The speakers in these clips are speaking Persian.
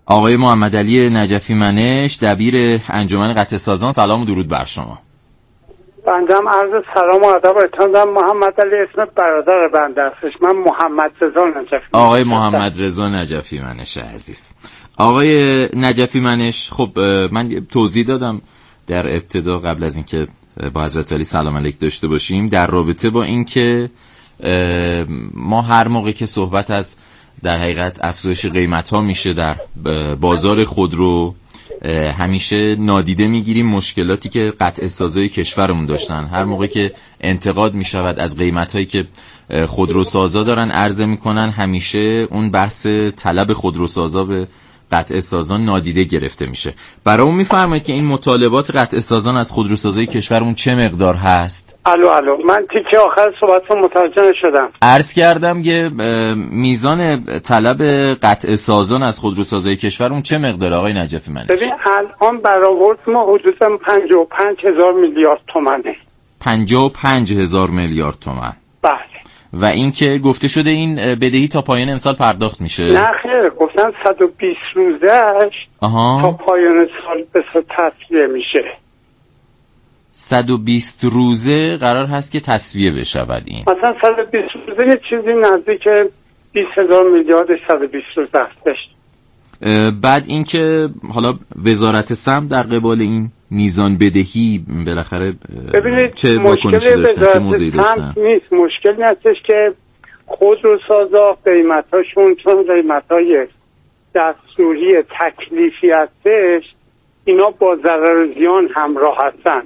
آقای محمد علی نجفی منش، دبیر انجمن قطع سازان، سلام و درود بر شما. بندم عرض سلام و ادب اتندم. محمد علی اسم برادر بنده هستش. من محمد رضا نجفی. آقای محمد رضا نجفی منش عزیز. آقای نجفی منش، خب من توضیح دادم در ابتدا قبل از اینکه با حضرت علی سلام علیک داشته باشیم در رابطه با اینکه ما هر موقع که صحبت از در حقیقت افزایش قیمت ها میشه در بازار خودرو، همیشه نادیده میگیریم مشکلاتی که قطع سازای کشورمون داشتن. هر موقع که انتقاد میشود از قیمت هایی که خودروسازا دارن عرضه میکنن، همیشه اون بحث طلب خودروسازا به قطع سازان نادیده گرفته میشه. برای اون میفرمایید که این مطالبات قطع سازان از خودروسازای کشورمون چه مقدار هست؟ الو من تیکه آخر صحبتتون متوجه نشدم. عرض کردم که میزان طلب قطع سازان از خودروسازای کشورمون چه مقدار آقای نجفی منش؟ ببین الان برآورد ما حدود 55,000 میلیارد تومنه. 55,000 میلیارد تومن. بله. و این که گفته شده این بدهی تا پایان امسال پرداخت میشه؟ نه خیر، گفتن 120 روزهش تا پایان سال به تصویه میشه. 120 روزه قرار هست که تصویه بشود. این مثلا 120 روزه یه چیزی نزدیک 20,000 میلیارد 120 روز هستش. بعد اینکه حالا وزارت سمت در قبال این میزان بدهی بالاخره چه واکنشی داشتن، چه موضعی داشتن؟ نیست، مشکل نیستش که خودروسازا قیمتاشون چون قیمتای دستوری تکلیفی هستش، اینا با ضرر و زیان همراه هستن.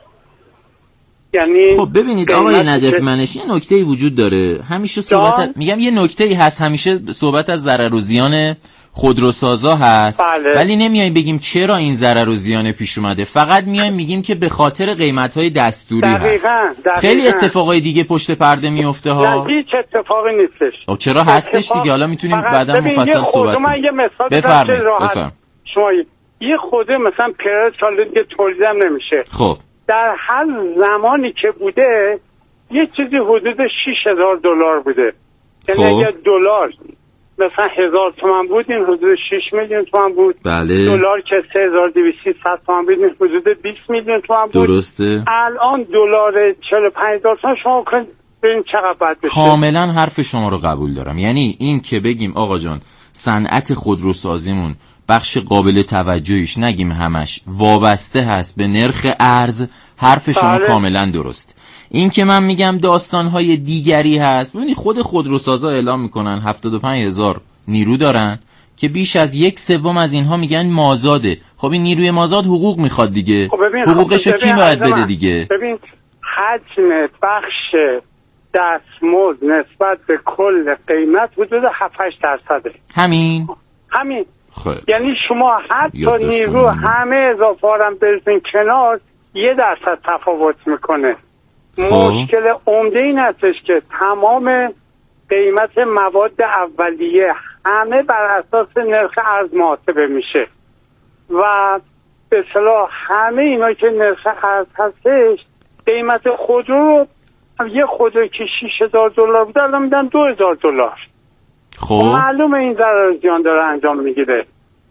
یعنی خب ببینید آقای نجفی منش، یه نکته‌ای وجود داره. همیشه صحبت میگم یه نکته‌ای هست، همیشه صحبت از ضرر و زیان خودروسازا هست. بله. ولی نمیایم بگیم چرا این ضرر و زیان پیش اومده، فقط میایم میگیم که به خاطر قیمت‌های دستوری هست. خیلی اتفاقای دیگه پشت پرده میفته ها. نه هیچ اتفاقی نیستش. چرا هستش دیگه، حالا میتونیم بعدا مفصل صحبت کنیم. بفرمایید. شما یه خوده مثلا پرد سال دیگه تولید هم نمیشه. خب در هر زمانی که بوده یه چیزی حدود $6,000 بوده. یعنی اگه دلار مثلا 1,000 تومان بود، این حدود 6 میلیون تومان بود. بله. دلار که 3,200 تومان بود، این حدود 20 میلیون تومان بود. درسته. الان دلار 45,000 تومان شما کنید ببین چقدر بد بشه. کاملا حرف شما رو قبول دارم. یعنی این که بگیم آقا جان صنعت خودروسازیمون بخش قابل توجهیش، نگیم همش، وابسته هست به نرخ ارز، حرف شما کاملا درست. این که من میگم داستانهای دیگری هست. ببینید خود خودروسازا اعلام میکنن 75,000 نیرو دارن که بیش از 1/3 از اینها میگن مازاده. خب این نیروی مازاد حقوق میخواد دیگه. حقوقشو کی باید بده دیگه؟ ببین حجم بخش دستمزد نسبت به کل قیمت حدود 7-8%. همین یعنی شما حتی نیرو همه اضافه هم برسین کنار 1% تفاوت میکنه. مشکل عمده این هستش که تمام قیمت مواد اولیه همه بر اساس نرخ ارز محاسبه میشه و به اصطلاح همه اینا که نرخ ارز هستش قیمت خودرو، یه خودرو که $6,000 بوده الان میدن $2,000. خب معلومه این ضرر زیان داره انجام میگیره.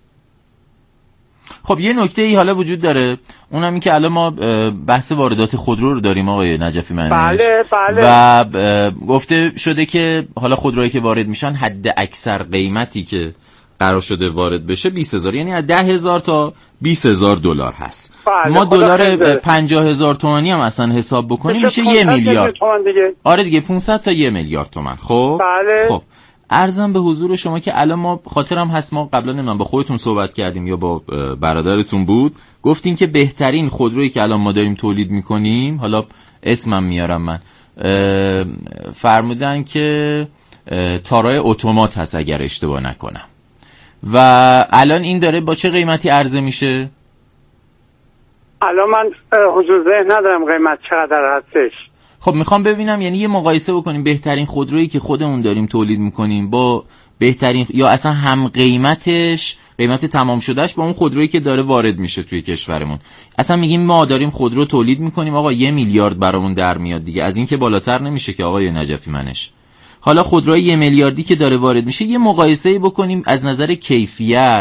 خب یه نکته ای حالا وجود داره، اونم این که الان ما بحث واردات خودرو رو داریم آقای نجفی منش. بله. و گفته شده که حالا خودرویی که وارد میشن حد اکثر قیمتی که قرار شده وارد بشه 20,000، یعنی از 10,000 تا $20,000 هست. ما دلار 50,000 تومانی هم اصلا حساب بکنیم میشه 1 میلیارد. آره دیگه 500 تا 1 میلیارد تومان. خب خب عرضم به حضور شما که الان ما خاطرم هست ما قبلا من با خودتون صحبت کردیم یا با برادرتون بود، گفتیم که بهترین خودرویی که الان ما داریم تولید میکنیم، حالا اسمم میارم من، فرمودن که تارای اتومات هست اگر اشتباه نکنم. و الان این داره با چه قیمتی عرضه میشه؟ الان من حضور ذهن ندارم قیمت چقدر هستش. خب میخوام ببینم، یعنی یه مقایسه بکنیم بهترین خودرویی که خودمون داریم تولید میکنیم با بهترین، یا اصلا هم قیمتش، قیمت تمام شدهش با اون خودرویی که داره وارد میشه توی کشورمون. اصلا میگیم ما داریم خودرو تولید میکنیم آقا 1 میلیارد برامون در میاد دیگه، از این که بالاتر نمیشه که آقای نجفی منش. حالا خودروی 1 میلیاردی که داره وارد میشه یه مقایسه‌ای بکنیم از نظر کیفیت،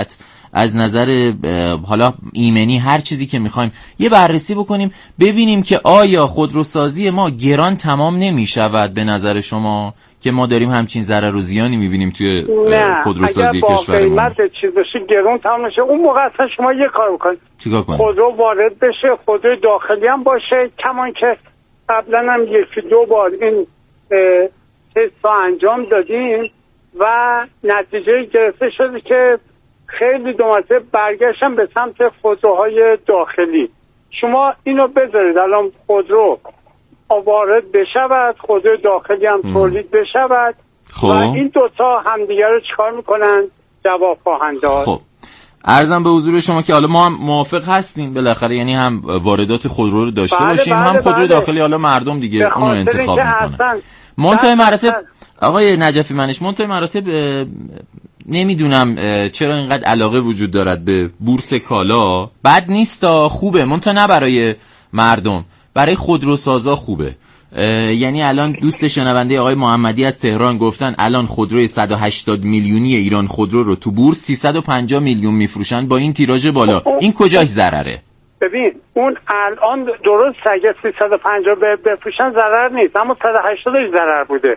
از نظر حالا ایمنی هر چیزی که میخوایم یه بررسی بکنیم ببینیم که آیا خودروسازی ما گران تمام نمیشود به نظر شما که ما داریم همچین ضرر و زیانی میبینیم توی خودروسازی کشورمون؟ نه، اگر با قیمت چیز بشه گران تمام نشه، اون موقع اصلا شما یه کار بکنید، چیکار کنید؟ خودرو وارد بشه، خودرو داخلی هم باشه، کمان که قبلا هم 1-2 بار این تست انجام دادیم و نتیجه گرفته شده که خیلی دو مرتبه برگشتن به سمت خودروهای داخلی. شما اینو بذارید الان خودرو وارد بشود، خودرو داخلی هم تولید بشود و این دوتا همدیگه رو چیکار میکنن؟ جواب خواهند داد. خب عرضم به حضور شما که حالا ما هم موافق هستیم بالاخره، یعنی هم واردات خودرو رو داشته باشیم، هم خودرو داخلی، حالا مردم دیگه اونو انتخاب میکنن. منتهی مراتب آقای نجفی منش، منتهی مراتب نمیدونم چرا اینقدر علاقه وجود دارد به بورس کالا. بد نیست، خوبه، منتها نه برای مردم، برای خودروسازا خوبه. یعنی الان دوست شنونده آقای محمدی از تهران گفتن الان خودروی 180 میلیونی ایران خودرو رو تو بورس 350 میلیون میفروشن با این تیراژ بالا. این کجاش ضرره؟ ببین اون الان درست اگه 350 بفروشن ضرر نیست، اما 180 ضرر بوده.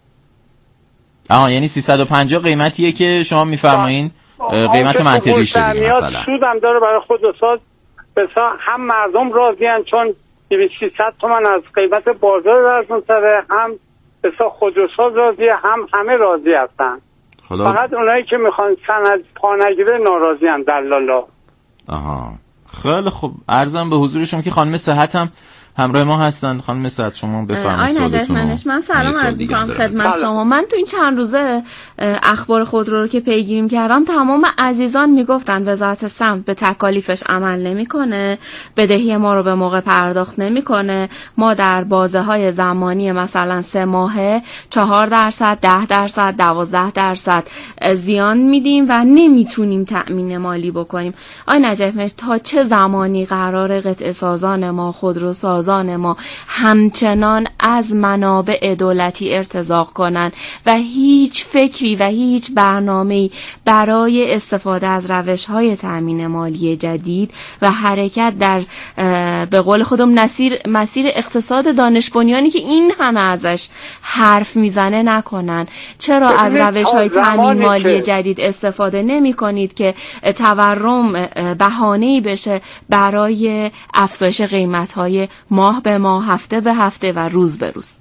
یعنی 350 قیمتیه که شما میفرمایین قیمت منطقی شده دیگه. مثلا سودم داره برای خودروساز، بسا هم مردم راضی‌اند چون 200-300 تومان از قیمت بازار ارزون تره، هم بسا خودروساز راضیه، هم همه راضی هستن. فقط اونایی که میخوان سند پا نگیره ناراضی‌اند، دلالا. خیلی خب، عرضم به حضور شما که خانم صحت هم همراه ما هستند. خانم صحت شما بفرمایید سوالتون رو. من سلام عرض می‌کنم خدمت شما. من تو این چند روزه اخبار خودرو رو که پیگیری کردم، تمام عزیزان میگفتن وزارت سمت به تکالیفش عمل نمیکنه، بدهی ما رو به موقع پرداخت نمیکنه، ما در بازه‌های زمانی مثلا 3 ماهه 4%، 10%، 12% زیان میدیم و نمیتونیم تأمین مالی بکنیم. آقای نجفی تا چه زمانی قرار قطعه سازان ما، خودروسازان ما همچنان از منابع دولتی ارتزاق کنن و هیچ فکری و هیچ برنامه‌ای برای استفاده از روش‌های تأمین مالی جدید و حرکت در به قول خودم مسیر اقتصاد دانش بنیانی که این همه ازش حرف میزنه نکنن؟ چرا از روش‌های تأمین مالی جدید استفاده نمی‌کنید که تورم بهانه‌ای بشه برای افزایش قیمت‌های ماه به ماه، هفته به هفته و روز به روز؟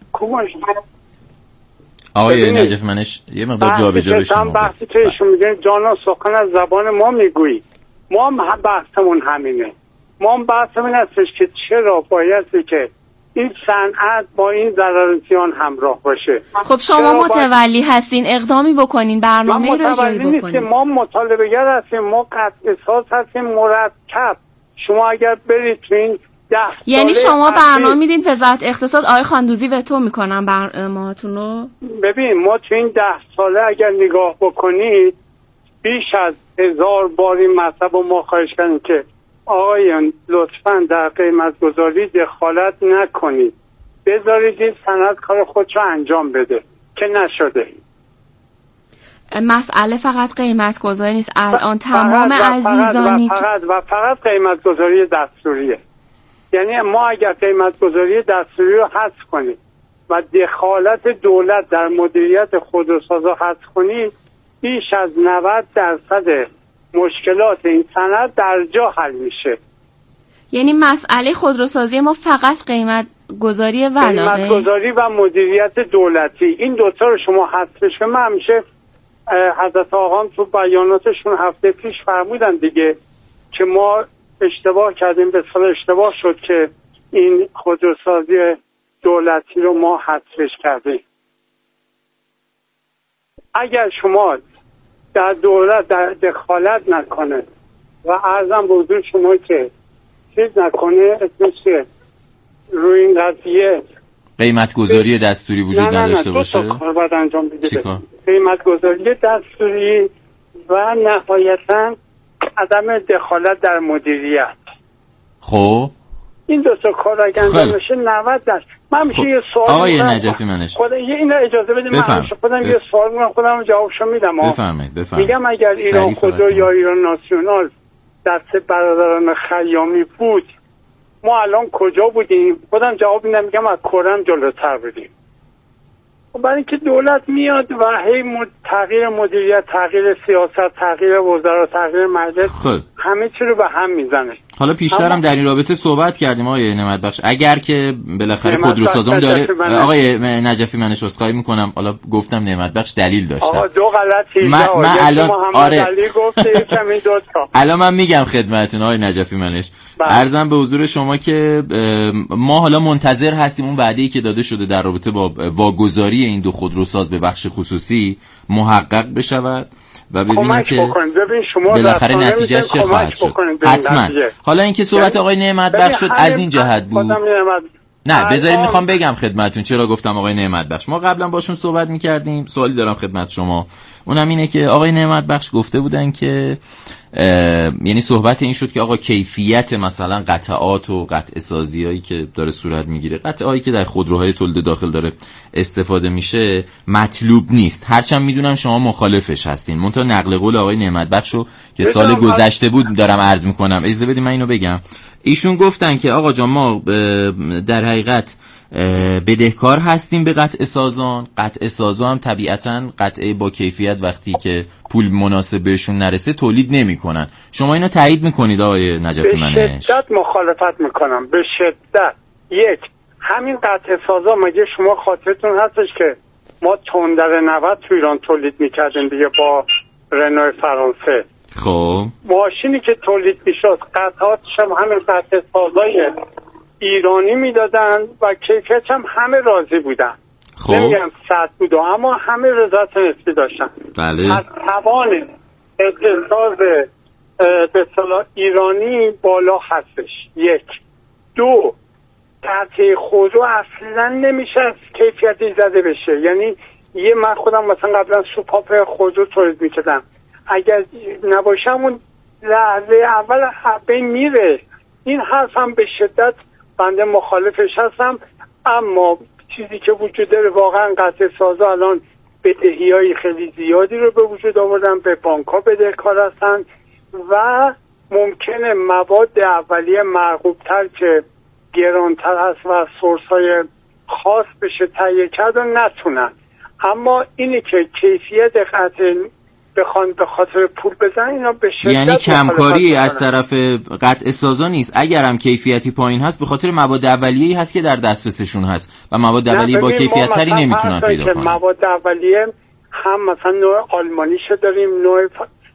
آقای نجفی منش یه مقدار جابجا بشیم. بحثی که ایشون میگن جانا سخن از زبان ما میگویی، ما هم بحثمون همینه. ما هم بحثمون هستش که چرا بایستی که این صنعت با این ضرر زیان همراه باشه. خب شما متولی هستین، اقدامی بکنین، برنامه‌ای رو اجرایی بکنین. ما مطالبه‌گر هستیم، ما قطع ساز هستیم مرتب. شما اگر برید تو این یعنی شما برنامه میدین وزارت اقتصاد آقای خاندوزی وتو میکنن برنامه‌هاتون رو؟ ببین ما تو این 10 ساله اگر نگاه بکنید بیش از 1000 بار این مطلب رو ما خواهش کردیم که آقایان لطفاً در قیمت گذاری دخالت نکنید، بذارید این صنعت کار خودشو انجام بده، که نشده. مسئله فقط قیمت گذاری نیست، الان تمام عزیزانی فقط قیمت گذاری دستوریه. یعنی ما اگر قیمت گذاری دستوری رو حذف کنیم و دخالت دولت در مدیریت خودروسازا حذف کنیم، بیش از 90% مشکلات این صنعت در جا حل میشه. یعنی مسئله خودروسازی ما فقط قیمت گذاری و قیمت گذاری و مدیریت دولتی، این دوتا رو شما حذفش کنید. من همیشه حضرت آقام تو بیاناتشون هفته پیش فرمودن دیگه که ما اشتباه کردیم، به اصطلاح اشتباه شد که این خودروسازی دولتی رو ما حذفش کردیم. اگر شما در دولت در دخالت نکنه و عرضم به حضور شما که چیز نکنه، اسمش روی این قضیه قیمت گذاری دستوری وجود نداشته باشه، دو تا کار باید انجام بده. قیمت گذاری دستوری و نهایتاً عدم دخالت در مدیریت. خب این دو تا کار اگه انجام بشه 90 درصد. من میشه یه سوال آقای نجفی منش این اجازه بدید من خودم یه سوال میکنم خودم جوابشو میدم. بفرمایید. میگم اگر ایران خودرو یا ایران ناسیونال دست برادران خیامی بود ما الان کجا بودیم؟ خودم جواب میدم میگم از کره جلوتر بودیم. برای اینکه دولت میاد و هی تغییر مدیریت، تغییر سیاست، تغییر وزرا، تغییر مجلس همه چی رو به هم میزنه. حالا پیشتر هم در این رابطه صحبت کردیم آقای نعمت بخش، اگر که بالاخره خودروسازان داره آقای نجفی منش عذرخواهی میکنم، حالا گفتم نعمت بخش دلیل داشتم. آقا دو غلطی من الان علی گفت یکم این دو تا. الان من میگم خدمتتون آقای نجفی منش، عرضم به حضور شما که ما حالا منتظر هستیم اون وعده‌ای که داده شده در رابطه با واگذاری این دو خودروساز به بخش خصوصی محقق بشود و ببینیم که بالاخره نتیجهش چه خواهد شد. حتما. حالا اینکه صحبت آقای نعمت بخش شد از این جهت بود. نه بذارید میخوام بگم خدمتتون چرا گفتم آقای نعمت بخش. ما قبلا باشون صحبت میکردیم، سوالی دارم خدمت شما، اونم اینه که آقای نعمت بخش گفته بودن که یعنی صحبت این شد که آقا کیفیت مثلا قطعات و قطع سازیایی که داره صورت میگیره، قطعایی که در خودروهای تولید داخل داره استفاده میشه مطلوب نیست. هرچند میدونم شما مخالفش هستین، منتها نقل قول آقای نعمت بخشو که سال گذشته بود دارم عرض میکنم، اجازه بدید من اینو بگم. ایشون گفتن که آقا جان ما در حقیقت بدهکار هستیم به قطع سازان. قطع سازان هم طبیعتاً قطعه با کیفیت وقتی که پول مناسب بهشون نرسه تولید نمی‌کنن. شما اینو تایید می‌کنید آقای نجفی منش؟ به شدت مخالفت می‌کنم، به شدت. یک، همین قطع سازان مگه شما خاطرتون هستش که ما تندر 90 تو ایران تولید می‌کردیم دیگه با رنو فرانسه. خب ماشینی که تولید می‌شد قطعاتش هم همین قطع سازای ایرانی میدادن و کیفیت هم همه راضی بودن. خب نمیگم 100 بود اما همه رضایت نسبی داشتن. بله. از توان اقتصاد به اصطلاح ایرانی بالا هستش. یک. دو، قطع خودرو اصلا نمیشه از کیفیتی زده بشه. یعنی من خودم مثلا قبلا سوپاپ خودرو تولید میکردم، اگر نباشم اون لحظه اول حبه میره. این حرف هم به شدت بنده مخالفش هستم. اما چیزی که وجود داره واقعا قطع سازا الان بدهی‌های خیلی زیادی رو به وجود آوردن، به بانک‌ها بدهکار هستن و ممکنه مواد اولیه مرغوب‌تر که گرانتر هست و سورس‌های خاص بشه تهیه کرد و نتونن. اما اینی که کیفیت قطع بخوان به خاطر پول بزنن اینا به شدت یعنی کمکاری از طرف قطع سازا نیست، اگر هم کیفیتی پایین هست به خاطر مواد اولیه‌ای هست که در دسترسشون هست و مواد اولیه با کیفیت تری نمیتونن پیدا کنن. مواد اولیه هم مثلا نوع آلمانی شو داریم، نوع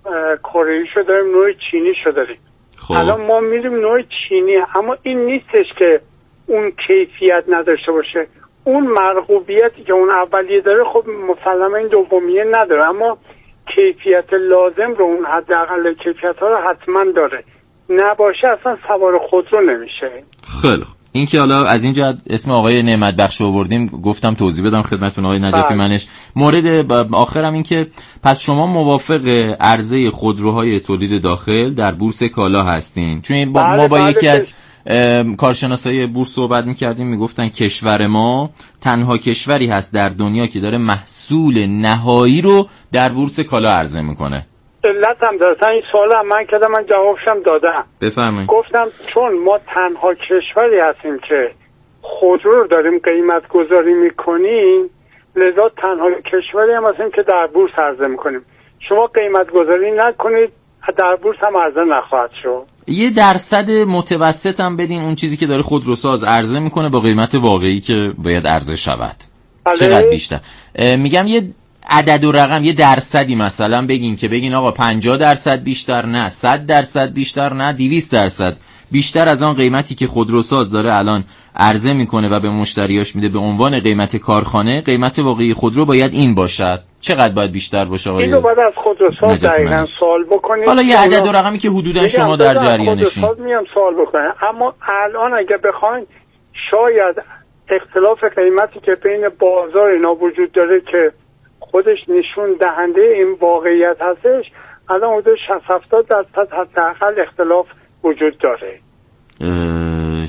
کره شو داریم، نوع چینی شو داریم. خب. الان ما میریم نوع چینی، اما این نیستش که اون کیفیت نداشته باشه. اون مرغوبیتی که اون اولیه داره خب مسلما این دومیه نداره، اما کیفیت لازم رو اون حداقل کیفیت ها رو حتما داره. نباشه اصلا سوار خودرو نمیشه. خیلی خوب. این که حالا از این جهت اسم آقای نعمت بخش آوردیم گفتم توضیح بدم خدمتتون آقای نجفی منش. مورد آخرم این که پس شما موافق عرضه خودروهای تولید داخل در بورس کالا هستین؟ چون ما با یکی از کارشناسای بورس صحبت میکردیم، میگفتن کشور ما تنها کشوری هست در دنیا که داره محصول نهایی رو در بورس کالا عرضه میکنه. علت هم داره. این سوال هم من کردم، من جوابشم دادم. بفرمایید. گفتم چون ما تنها کشوری هستیم که خودرو رو داریم قیمت گذاری میکنیم، لذا تنها کشوری هم هستیم که در بورس عرضه میکنیم. شما قیمت گذاری نکنید در بورس هم عرضه نخواهد شد. یه درصد متوسط هم بدین اون چیزی که داره خودروساز عرضه میکنه با قیمت واقعی که باید عرضه شود. چقدر بیشتر؟ میگم یه عدد و رقم، یه درصدی مثلا بگین که بگین آقا 50% بیشتر نه، 100% بیشتر نه، 200% بیشتر از آن قیمتی که خودروساز داره الان عرضه میکنه و به مشتریاش میده به عنوان قیمت کارخانه، قیمت واقعی خودرو باید این باشد. چقدر باید بیشتر باشه آقای؟ اینو باید از خودروساز دقیقاً سوال بکنید. حالا یه عدد و رقمی که حدوداً شما در جریانشین. میام سوال بکنم. اما الان اگه بخواید شاید اختلاف قیمتی که بین بازار اینا وجود داره که خودش نشون دهنده این واقعیت هستش، الان حدود 60-70% حداقل اختلاف وجود داره.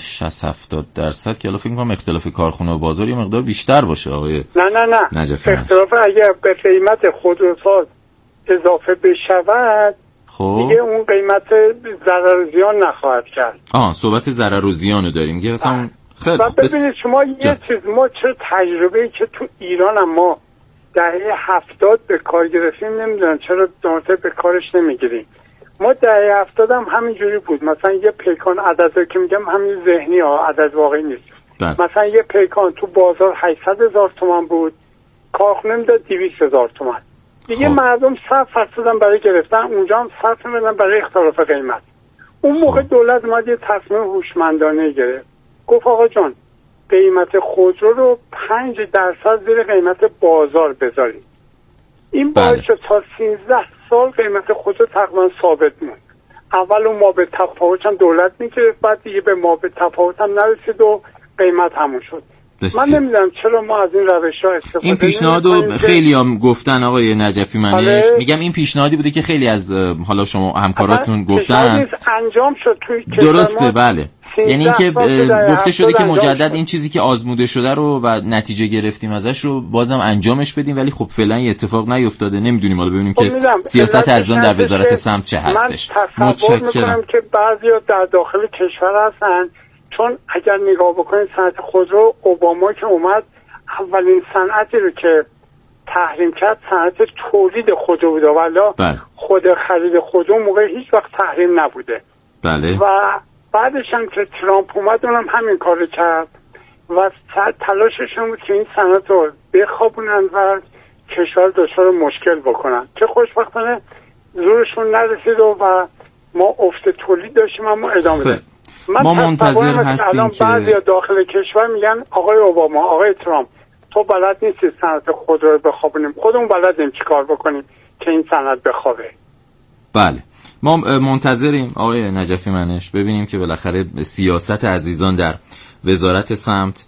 60-70% که الان فکر می‌کنم اختلاف کارخونه و بازار یه مقدار بیشتر باشه آقای نه اختلاف اگه به قیمت خودروساز اضافه بشود دیگه اون قیمت ضرر و زیان نخواهد کرد. صحبت ضرر و زیانو داریم که مثلا خیلی ببینید شما یه چیز، ما چه تجربه‌ای که تو ایران هم ما دهه 70 به کار گرفتیم، نمیدونم چرا دانته به کارش نمیگیریم. ما دهه 70 هم همینجوری بود. مثلا یه پیکان، عددی که میگم همین ذهنی ها، عدد واقعی نیست. مثلا یه پیکان تو بازار 800,000 تومان بود، کارخونه میداد 200,000 تومان. دیگه مردم صرف فرستادن برای گرفتن، اونجا هم صرف میدن برای اختلاف قیمت. اون موقع دولت اومد یه تصمیم هوشمندانه گرفت، گفت آقا جان قیمت خودرو رو 5% زیر قیمت بازار بذارید. این باعث شد تا 13 سال قیمت خودرو تقریبا ثابت موند. اول اون ما به تفاوت هم دولت میگرفت، بعد دیگه به ما به تفاوت هم نرسید و قیمت همون شد. من نمیدونم چرا ما از این روش‌ها استفاده این پیشنهادو خیلی هم گفتن آقای نجفی منش. میگم این پیشنهادی بوده که خیلی از حالا شما همکاراتون گفتن انجام شد توی درسته. بله، یعنی اینکه گفته شده که مجدد این چیزی که آزموده شده رو و نتیجه گرفتیم ازش رو بازم انجامش بدیم، ولی خب فعلا این اتفاق نیفتاده. نمیدونیم، حالا ببینیم که سیاست ارزان در وزارت سمت چه هستش. متشکرم که بعضیا در داخل کشور هستن، چون اگر نگاه بکنید صنعت خودرو، اوباما که اومد اولین صنعتی رو که تحریم کرد صنعت تولید خودرو بوده، ولی خود خرید خودرو موقع هیچ وقت تحریم نبوده. بله. و بعدش هم که ترامپ اومد اونم همین کارو کرد و تلاششون بود که این صنعت رو بخوابونن و کشور دچار مشکل بکنن، که خوشبختانه زورشون نرسید و ما افت تولید داشتیم اما ادامه دادیم. ما منتظر هستیم که بعضی داخل کشور میگن آقای اوباما، آقای ترامپ، تو بلد نیستی صنعت خودرو رو بخوابونیم، خودمون بلدیم چیکار بکنیم که این صنعت بخوابه. بله، ما منتظریم آقای نجفی منش ببینیم که بالاخره سیاست عزیزان در وزارت سمت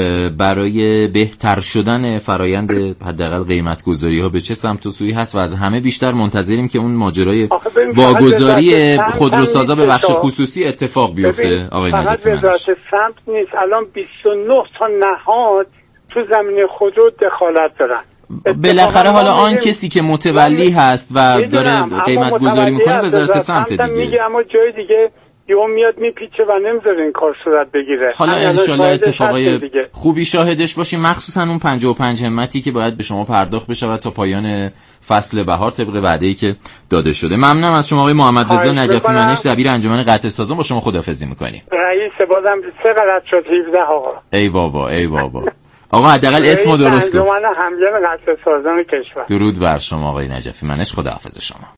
برای بهتر شدن فرایند حداقل قیمت گذاری ها به چه سمت و سوی هست، و از همه بیشتر منتظریم که اون ماجرای واگذاری خودروسازا به بخش خصوصی اتفاق بیفته. آقای نجفی منش وزارت سمت نیست، الان 29 تا نهاد تو زمینه خودرو دخالت دارن. بالاخره حالا آن کسی که متولی هست و داره قیمت گذاری میکنه وزارت سمت دیگه. اما جای دیگه یهو میاد میپیچه و نمیذاره این کار صورت بگیره. حالا انشالله اتفاقای خوبی شاهدش باشیم، مخصوصا اون 55 همتی که باید به شما پرداخت بشه تا پایان فصل بهار طبق وعده‌ای که داده شده. ممنونم از شما آقای محمد رضا نجفی منش، دبیر انجمن قطع سازان. با شما خداحافظی میکنیم. رئیس بازم 3 غلط شد 17 آقا. ای بابا ای بابا. آقا حداقل اسمو درست گفت. انجمن قطع سازان کشور. درود بر شما آقای نجفی منش، خداحافظ شما.